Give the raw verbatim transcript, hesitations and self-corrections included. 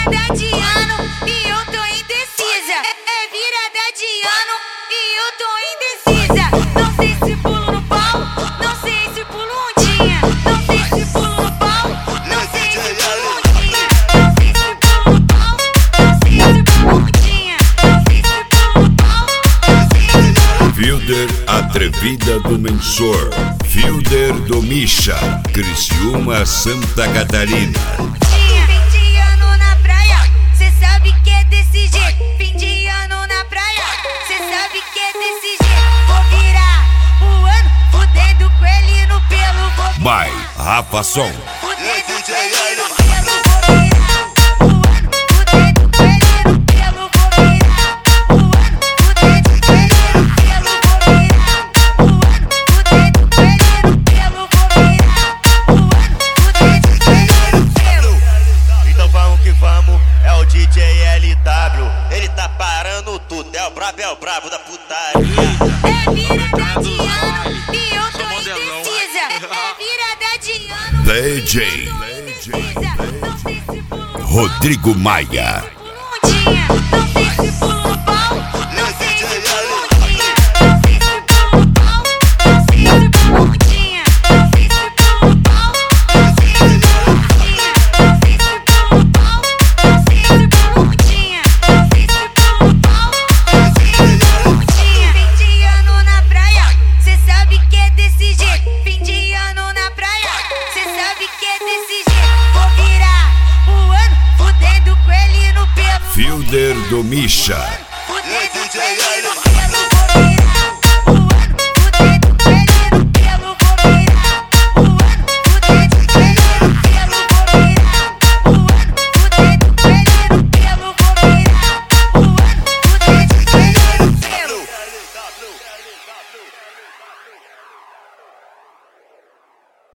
virada de ano e eu tô indecisa. É virada de ano e eu tô indecisa. Não sei se pulo no pau, não sei se pulo ondinha. Não sei se pulo no pau, não sei se pulo ondinha. Não sei se pulo no pau, não sei se pulo ondinha. Não sei se pulo no pau, não sei se pulo. Fielder Atrevida do Mensor, Fielder do Misha, Criciúma, Santa Catarina. Fim de ano na praia, cê sabe que é desse jeito. Fim de ano na praia, cê sabe que é desse jeito. Vou virar o ano fudendo com ele no pelo. Vou virar By Rafa Som. fudendo com ele no pelo. Vou virar o ano fudendo com ele no pelo. Vou virar o ano fudendo com ele no pelo. Vou virar o ano fudendo com ele no pelo. Vou virar o ano fudendo com ele no pelo. Então vamos que vamos, é o D J L W. Ele tá parando tudo, é o brabo, é o brabo da putaria. É virada de ano e eu tô indecisa. É virada de ano D J e eu tô indecisa. Não sei se pulo Rodrigo Maia. ondinha, não sei se pulo no pau, não sei se pulo ondinha. Não sei se pulo no pau, não sei se pulo ondinha. Não sei se pulo no pau, não sei se pulo ondinha. Não sei se pulo no pau, não sei se pulo ondinha. Não sei se pulo no pau, não sei se pulo ondinha. Fim de ano na praia, cê sabe que é desse jeito. Fim de ano na praia, cê sabe que é desse jeito. Vou virar o ano fudendo com ele no pelo. Fielder do Misha,